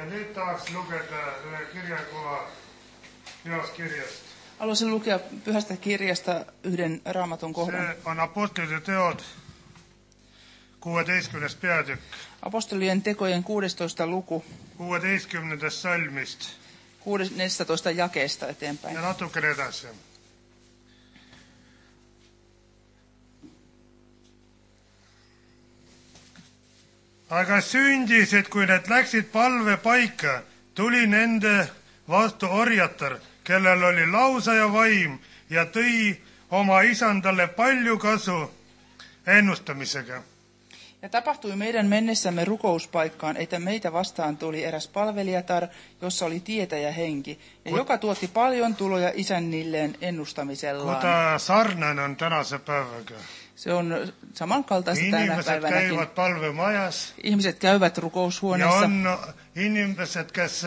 nüüd tahaks lugeda ühe kirjakoha Heast kirjast. Haluaisin lukea Pyhästä kirjasta yhden Raamatun kohdan. See on Apostlite teod 16. peatükk. Apostolien tekojen 16. luku 16. salmist 16. jakeesta eteenpäin. ja natukene edasi. Aga sündis, et kui need läksid palvepaika, tuli nende vastu orjatar, kellel oli lausaja vaim ja tõi oma isandalle palju kasu ennustamisega. Ja tapahtui meidän mennessämme rukouspaikkaan, että meitä vastaan tuli eräs palvelijatar, jossa oli tietäjä henki, ja joka tuotti paljon tuloja isännilleen ennustamisellaan. Kuta sarnan on tänase päevaga. Se on samankaltaista tänä Inimesed päivänäkin. käivad palvemajas Ihmiset käyvät ja rukoushuoneessa. on inimesed, kes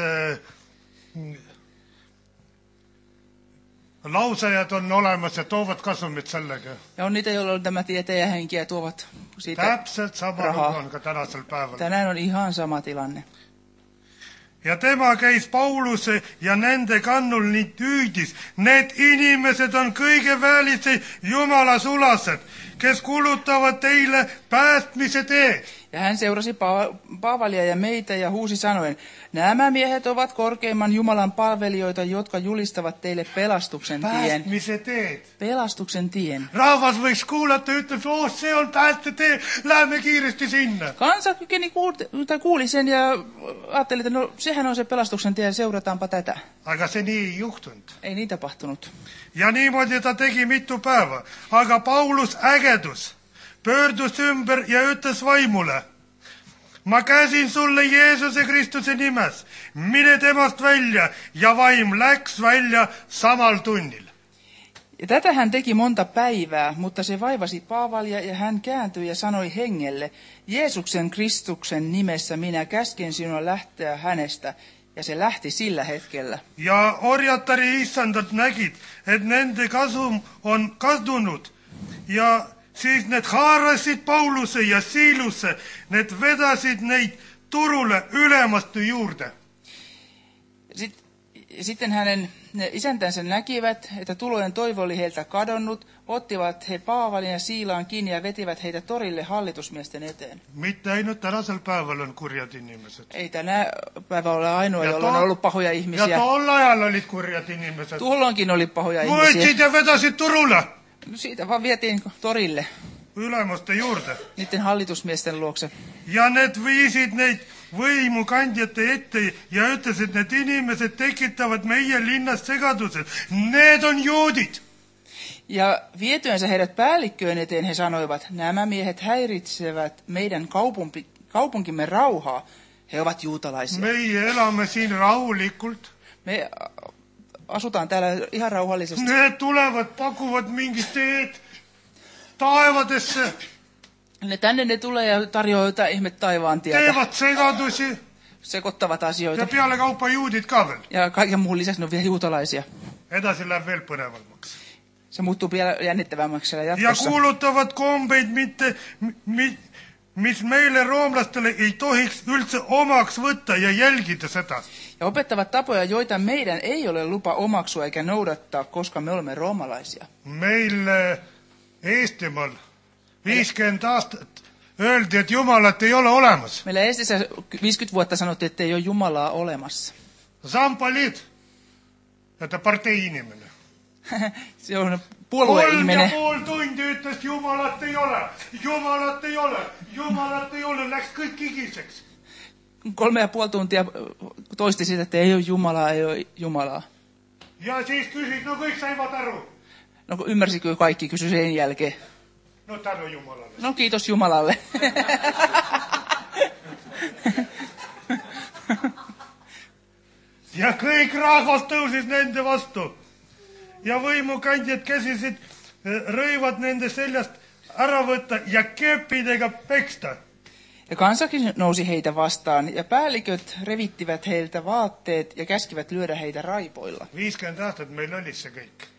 lausajad on olemas ja toovad kasumit sellega. Ja on niitä, joilla on tämä tietäjähenki ja tuovat siitä Täpselt sama lugu rahaa. on ka tänasel päeval. Tänään on ihan sama tilanne. Ja tema käis Pauluse ja nende kannul nii tüüdis. Need inimesed on kõige väelise Jumala sulased, kes kulutavad teille päästmise teed. Ja hän seurasi Paavalia ja meitä ja huusi sanoen, nämä miehet ovat korkeimman Jumalan palvelijoita, jotka julistavat teille pelastuksen tien. Päästmise teed. Pelastuksen tien. Rahvas võiks kuulata ja ütleb, see on päästetee, lähme kiiresti sinna. Kansa kuuli sen ja ajatteli, että no sehän on se pelastuksen tie, seurataanpa tätä. Aga see nii ei juhtunud. Ei niin tapahtunut. Ja niimoodi ta tegi mitu päeva. Aga Paulus ägedus pöördus ümber ja ütles vaimule, ma käsin sulle Jeesuse Kristuse nimes, mine temast välja, ja vaim läks välja samal tunnil. Ja tätä hän teki monta päivää, mutta se vaivasi Paavalia ja hän kääntyi ja sanoi hengelle, Jeesuksen Kristuksen nimessä minä käsken sinua lähteä hänestä. Ja se lähti sillä hetkellä. Ja orjatari issandad nägid, et nende kasum on kadunud ja siis need haarasid Pauluse ja Siiluse, need vedasid neid turule ülemastu juurde. Sitten hänen isäntänsä näkivät, että tulojen toivo oli heiltä kadonnut, ottivat he Paavalin ja Siilaan kiinni ja vetivät heitä torille hallitusmiesten eteen. Mitte ainult tänasel päeval on kurjad inimesed. Ei tänä päivä ole ainoa, jolla on ollut pahoja ihmisiä. Ja tol ajal olid kurjad inimesed. Tuolloinkin oli pahoja ihmisiä. Võtsid ja vedasid turule. No siitä vaan vietiin torille. Ülemuste juurde. Niiden hallitusmiesten luokse. Ja need viisid neid võimukandjate ette ja ütlesid, need inimesed tekitavad meie linnas segadused. Need on juudid. Ja vietyensä heidät päällikköön eteen he sanoivat, nämä miehet häiritsevät meidän kaupunkimme rauhaa. He ovat juutalaisia. Meie elame siin rahulikult. Me asutaan täällä ihan rauhallisesti. Need tulevad, pakuvad mingit teed taevadesse. Tänne ne tulee ja tarjoaa jotain ihme taivaan tietä. Teevad segadusi. Sekoittavat asioita. Ja peale kaupa juudid ka veel. Ja kaiken muun lisäksi ne on vielä juutalaisia. Edasi läheb veel põnevamaks. Se muuttuu vielä jännittävämmäksi siellä Ja jatkossa. kuulutavad kombeid mitte, mis meille roomlastele ei tohiks üldse omaks võtta ja jälgida seda. Ja opettavat tapoja, joita meidän ei ole lupa omaksua eikä noudattaa, koska me olemme roomalaisia. Meil Eestimaal 50 aastat öeldi, et Jumalat ei ole olemas. Meillä Eestissä 50 vuotta sanottiin, että ei ole Jumalaa olemassa. Sampalid, että partei-inimene. Se on puolueihminen. 3,5 tundi ütles, Jumalat ei ole, Jumalat ei ole, Jumalat ei ole, läks kõik kigiseks. 3,5 tuntia toisti sitä, että ei ole Jumalaa, ei ole Jumalaa. Ja siis kysyt, no kõik saivad aru. No ymmärsikö kaikki, kysyi sen jälkeen. No tänu Jumalalle. No kiitos Jumalalle. Ja kõik rahvas tõusis nende vastu. Ja võimukandjad käsisid rõivad nende seljast ära võtta ja keppidega peksta. Ja kansakin nousi heitä vastaan, ja päälliköt revittivät heiltä vaatteet ja käskivät lyödä heitä raipoilla. 50 aastat meil oli see kõik.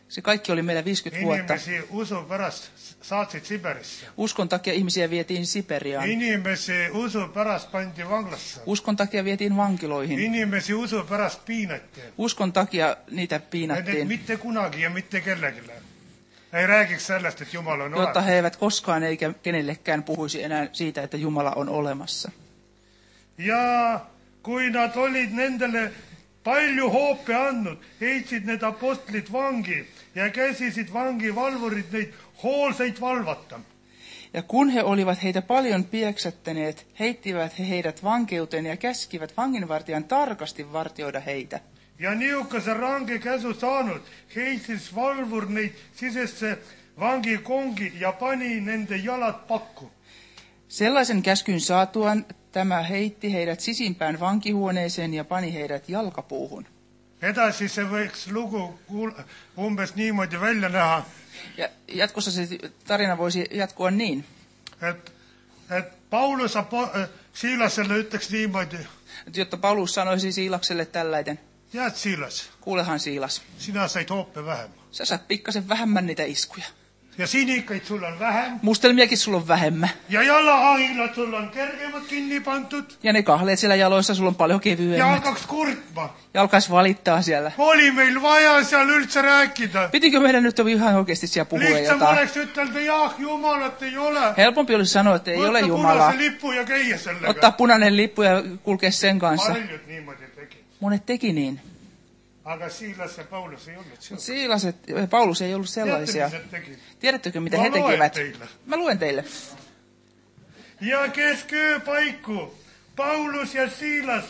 Se kaikki oli meillä 50 vuotta. Inimesi usun pärast saatsid Siberisse. Uskon takia ihmisiä vietiin Siperiaan. Inimesi usun pärast pandi vanglasse. Uskon takia vietiin vankiloihin. Inimesi usun pärast piinati. Uskon takia niitä Et piinattiin, mitte kunagi ja mitte kellegile. Ei räägiks sellest, että Jumala on jotta olemas. he eivät koskaan eikä kenellekään puhuisi enää siitä, että Jumala on olemassa. Ja kui nad olid nendele palju hoope andnud, heitsid need apostlit vangi ja käsisid vangivalvurid neid hoolseid valvata. Ja kun he olivat heitä paljon pieksättäneet, heittivät he heidät vankeuteen ja käskivät vanginvartijan tarkasti vartioida heitä. Ja niukase range käsu saanud, heitis valvur neid sisesse vangikongi ja pani nende jalad pakku. Sellaisen käskyn saatuaan tämä heitti heidät sisimpään vankihuoneeseen ja pani heidät jalkapuuhun. Edasi se võiks lugu umbes niimoodi välja näha, Ja jatkossa se tarina voisi jatkua niin, et Paulus Siilaselle ütleks niimoodi, että jotta Paulus sanoisi Siilakselle tälläiten, tead Siilas, kuulehan Siilas, sina said hoope vähem. sä saat pikkasen vähemmän niitä iskuja. Ja sinikaid sul on vähem. Mustelmiakin sulla on vähemmän. Ja jalahahilad sul on kergemad kinni pandud. Ja ne kahleet siellä jaloissa sulla on paljon Ja kevyemmät. hakkaks kurtma. Ja alkaisi valittaa siellä. Oli meil vaja seal üldse rääkida. Pitikö meidän nyt ihan oikeasti siellä puhua Lihtsam jotain? oleks ütelda, jah, Jumalat ei ole. Helpompi olisi sanoa, että ei ole Võtta Jumalaa. punase lippu ja käia sellega. Ottaa punainen lippu ja kulkea sen kanssa. Paljud niimoodi tegid. Monet teki niin. Aga Siilas ja Paulus ei olnud seal. Siilas ja Paulus ei ollut Teate, sellaisia. mis nad tegid? Tiedättekö, mitä Ma he loen tekivät? teille. Mä luen teille. Ja kesk ööpaiku Paulus ja Siilas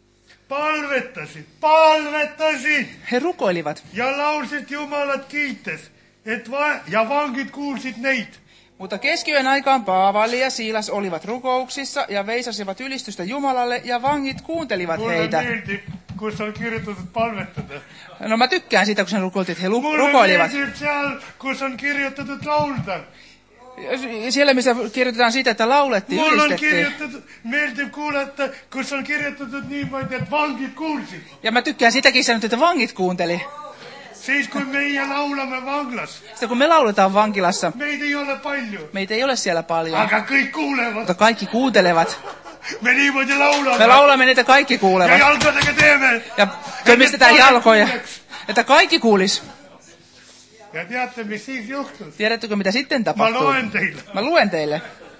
palvetasid He rukoilivat, ja laulsid Jumalat kiites, ja vangid kuulsid neid. mutta keskiyön aikaan Paavali ja Siilas olivat rukouksissa ja veisasivat ylistystä Jumalalle ja vangit kuuntelivat Mulle heitä. meeldib, kus on kirjutatud palvetada. No mä tykkään siitä, kun se rukoiltiin, että he Mulle rukoilivat. meeldib seal, kus on kirjutatud laulda. Siellä, missä kirjoitetaan siitä, että laulettiin, Mulle on ylistettiin. meeldib kuulata, kus on kirjutatud niimoodi, että vangid kuulsid. Ja mä tykkään sitäkin sanoa, että vangit kuunteli. Siis kun meie laulame vanglas, Sitten kun me lauletaan vankilassa, meid ei ole palju, meitä ei ole siellä paljon, aga kõik kuulevad. mutta kaikki kuuntelevat. Me niimoodi Me laulame laulamme, niitä kaikki ja kuulevat. jalgadega teeme. Ja tömistetään jalkoja, että kaikki kuulis. Ja teate, mis siis juhtus? Tiedättekö, mitä sitten Ma tapahtuu? loen teille. Mä luen teille.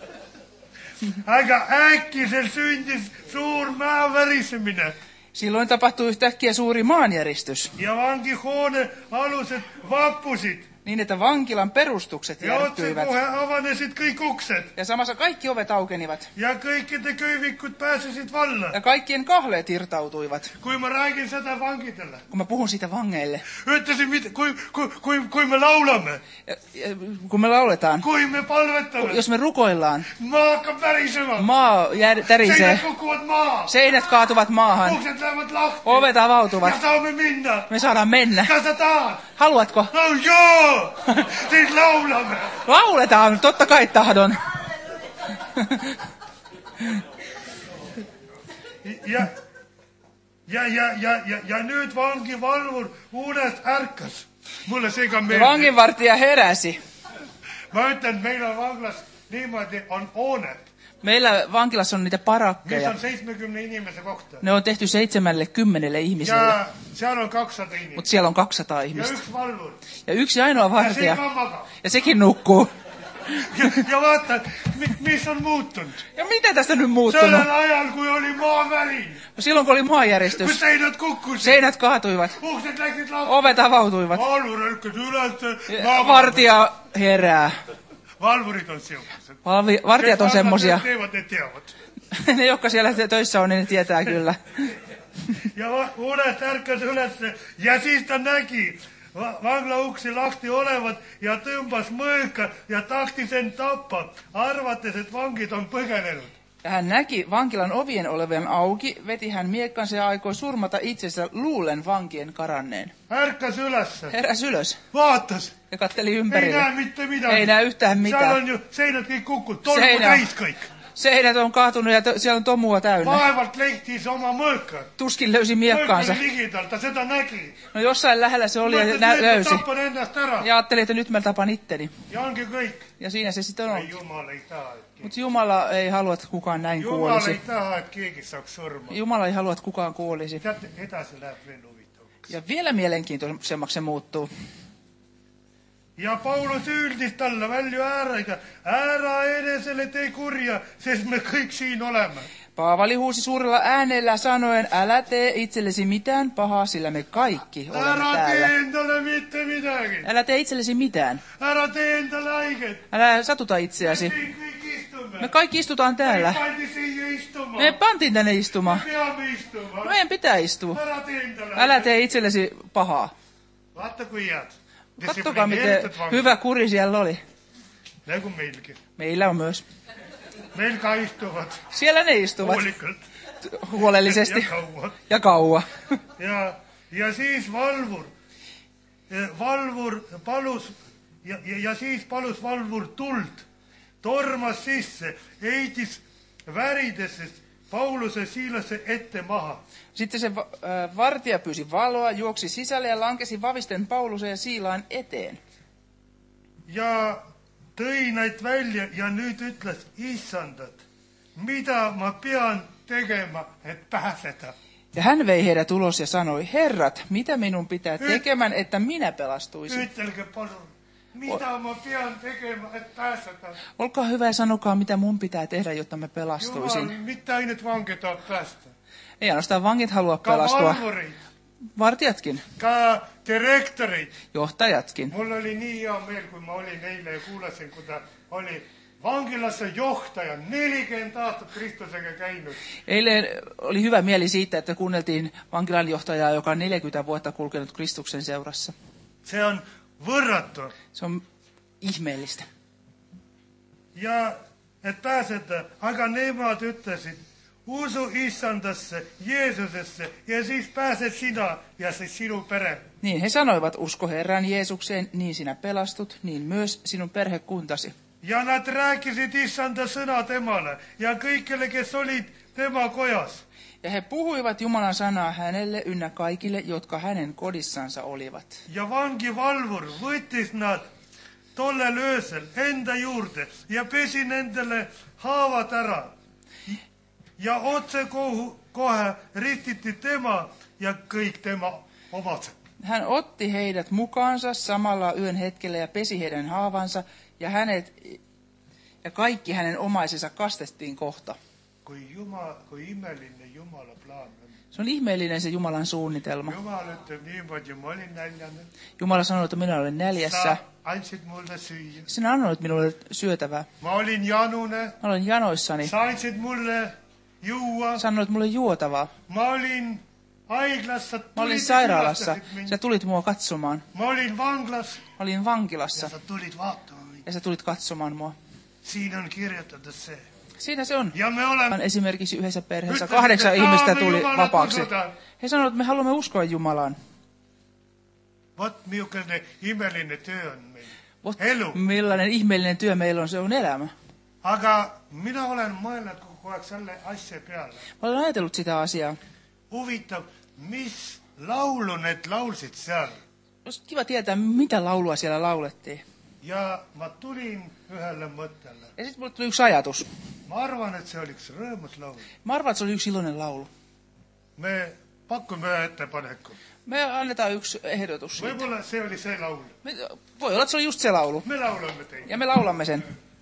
Aga äkkiselt sündis suur mäevärisemine Silloin tapahtui yhtäkkiä suuri maanjäristys, ja vangihoone alused vappusid. niin että vankilan perustukset Ja järkkyivät. otsekohe avanesid kõik uksed Ja samassa kaikki ovet aukenivat. ja kõikide köövikud pääsesid valla. Ja kaikkien kahleet irtautuivat. Kui ma räägin seda vangidele, Kun mä puhun siitä vangeille. ütlesin, kui me laulame, Ja kun me lauletaan, kui me palvetame, jos me rukoillaan, maa hakkab värisema. maa tärisee, Seinad kukuvad maa. seinät kaatuvat maahan, Uksed lähevad lahti. ovet avautuvat, Ja saame minna. me saadaan mennä. Kas sa tahad? Haluatko? No joo! Siis laulame. Lauletaan, totta kai tahdon. Ja nyt vankivalvur unest ärkas. Mulle see ka Ja meeldib. vanginvartija heräsi. Ma ütlen, meil on vanglas niimoodi on hooned, Meillä vankilassa on niitä mis parakkeja. on 70 inimese kohta. Ne on tehty 70 ihmiselle, Ja seal on 200 inimest. mutta siellä on 200 Ja ihmistä. üks valvur. Ja yksi ainoa Ja see vartija, ka magab. ja sekin nukkuu. Ja vaata, mis on muutunud. Ja mitä tästä nyt muuttunut? Sellel ajal, kui oli maavärin, Silloin kun oli kui maanjäristys, seinad kukkusid, seinät kaatuivat, uksed läksid lahti. ovet avautuivat. Valvur älkas üles. Vartija herää. Valvurid on siukesed. Vartijat on semmosia. Teevad, ne teavad. Ne, jotka siellä töissä on, niin ne tietää kyllä. Ja unest ärkas ülesse ja siis ta nägi vangla uksi lahti olevat ja tõmbas mõõka ja tahtis end tappa, arvates, et vangid on põgenenud. Ja hän näki vankilan ovien olevan auki, veti hän miekkansa ja aikoi surmata itsensä luulen vankien karanneen. Ärkas ülesse, Heräs ylös vaatas, ja katteli ei ympärille. näe mitte midagi. Ei näe yhtään Seal mitään. on ju seinad kõik kukkunud, tolmu Seina. täis kõik. Seinät on kaatunut ja siellä on tomua täynnä. Vaevalt leihtis oma mõõka. Tuskin löysi Mõõk miekkaansa. oli ligidal, ta seda nägi. No jossain lähellä se oli ja Mõtles, nüüd ma löysi. tapan ennast ära. Ja ajattelin, että nyt mä tapan itteni. Ja ongi kõik. Ja siinä se sitten on. Ei, Jumal ei taha, Mutta Jumala ei halua, että kukaan näin Jumal ei kuolisi. taha, et keegi saaks surma. Jumala ei halua, että kukaan kuolisi. Teate, edasi läheb veel huvitavaks. Ja vielä mielenkiintoisemmaksi se muuttuu. Ja Paulus üldis talle välja äärega, ära enesele tee kurja, sest me kõik siin oleme. Paavali huusi suurella äänellä sanoen, älä tee itsellesi mitään pahaa, sillä me kaikki olemme Ära täällä. tee endale mitte midagi. Älä tee itsellesi mitään. Ära tee endale haiget. Älä satuta itseäsi. Siin kõik istume. Me kaikki istutaan täällä. Pandi siia istuma. Me pantiin tänne istumaan. Me peame istuma. Meidän pitää istua. Ära tee endale Älä tee itsellesi pahaa. Vaata kui head. Kattokaa, miten hyvä kuri siellä oli. Nagu meilgi. Meillä on myös. Meil ka istuvad Siellä ne istuvat hoolikalt huolellisesti ja kaua. ja kauan. Ja siis valvur palus, ja siis palus valvur tuld, tormas sisse, heitis väridesse Pauluse Siilase ette maha. Sitten se vartija pyysi valoa, juoksi sisälle ja lankesi vavisten Pauluse ja Siilaan eteen. Ja tõi neid välja ja nüüd ütles, issandad, mida ma pean tegema, et pääseda. Ja hän vei heidät ulos ja sanoi, herrat, mitä minun pitää tekemään, että minä pelastuisin? Ütelge palun, mitä ma pean tegema, et pääseda. Olkaa hyvä ja sanokaa, mitä mun pitää tehdä, jotta mä Jumal, pelastuisin. mitte ainult vange tahab päästa. Ei ainoastaan vangit halua Ka pelastua, valvureid, vartijatkin, ka direktoreid. johtajatkin. Mul oli nii hea meel, kui ma olin eile ja kuulasin, kui ta oli vankilassa johtaja, 40 aastat Kristusega käinud. Eilen oli hyvä mieli siitä, että kuunneltiin vankilan johtajaa, joka on 40 vuotta kulkenut Kristuksen seurassa. See on võrratu. Se on ihmeellistä. Ja et pääseda, aga nemad ütlesid, usu issandasse, Jeesusesse ja siis pääsed sina ja siis sinu pere. Niin he sanoivat, usko Herran Jeesukseen, niin sinä pelastut, niin myös sinun perhekuntasi. Ja nad rääkisid issanda sõna temale ja kõikele, kes olid tema kojas. Ja he puhuivat Jumalan sanaa hänelle ynnä kaikille, jotka hänen kodissansa olivat. Ja vangivalvur võttis nad tollel öösel enda juurde ja pesi nendele haavad ära. Ja otse kohe ristiti tema ja kõik tema omased. Hän otti heidät mukaansa samalla yön hetkellä ja pesi heidän haavansa, ja hänet ja kaikki hänen omaisensa kastettiin kohta. Kui imeline Jumala plaan on. Se on ihmeellinen se Jumalan suunnitelma. Jumal ütleb niimoodi, ma olin näljane. Jumala sanoi, että minä olen näljässä. Sa andsid mulle süüa. Sinä annoit minulle syötävää. Ma olin janune. Mä olen janoissani. Sa andsid mulle juua. Sanoit mulle juotavaa. Ma olin haiglassa. Mä olin sairaalassa. Sä tulit mua katsomaan. Ma olin vanglas. Mä olin vankilassa. Ja sa tulid vaatama. Ja sä tulit katsomaan mua. Siin on kirjoitettu se. Siinä se on. Ja me olemme. Esimerkiksi yhdessä perheessä Yhtä 8 sitten ihmistä saamme tuli Jumalan vapaaksi. uskotaan. He sanoivat, että me haluamme uskoa Jumalaan. Vot millainen imeline työ on meil. Vot, Elu. millainen ihmeellinen työ meillä on, se on elämä. Aga minä olen mõelnud kogu aeg selle asja peale. Mä olen ajatellut sitä asiaa. Huvitav, mis laulu need laulsid seal. Olisi kiva tietää, mitä laulua siellä laulettiin. Ja ma tulin ühele mõttele. Ja sitten mulle tuli yksi ajatus. Ma arvan, et see oli üks rõõmus laul. Mä arvan, että se oli yksi iloinen laulu. Me pakume ühe ettepaneku. Me annetaan yksi ehdotus siitä. Võib-olla see oli see laul. Voi olla, että se oli just se laulu. Me laulame teid. Ja me laulamme sen.